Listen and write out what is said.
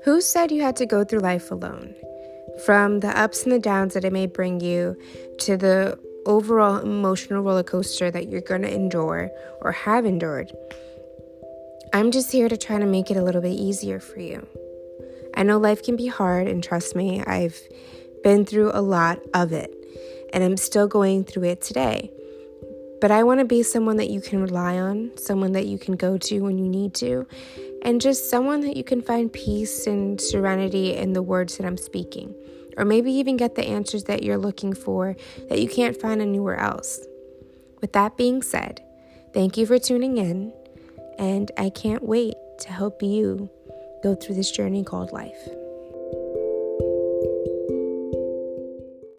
Who said you had to go through life alone? From the ups and the downs that it may bring you to the overall emotional roller coaster that you're going to endure or have endured, I'm just here to try to make it a little bit easier for you. I know life can be hard, and trust me, I've been through a lot of it, and I'm still going through it today. But I want to be someone that you can rely on, someone that you can go to when you need to, and just someone that you can find peace and serenity in the words that I'm speaking. Or maybe even get the answers that you're looking for that you can't find anywhere else. With that being said, thank you for tuning in, and I can't wait to help you go through this journey called life.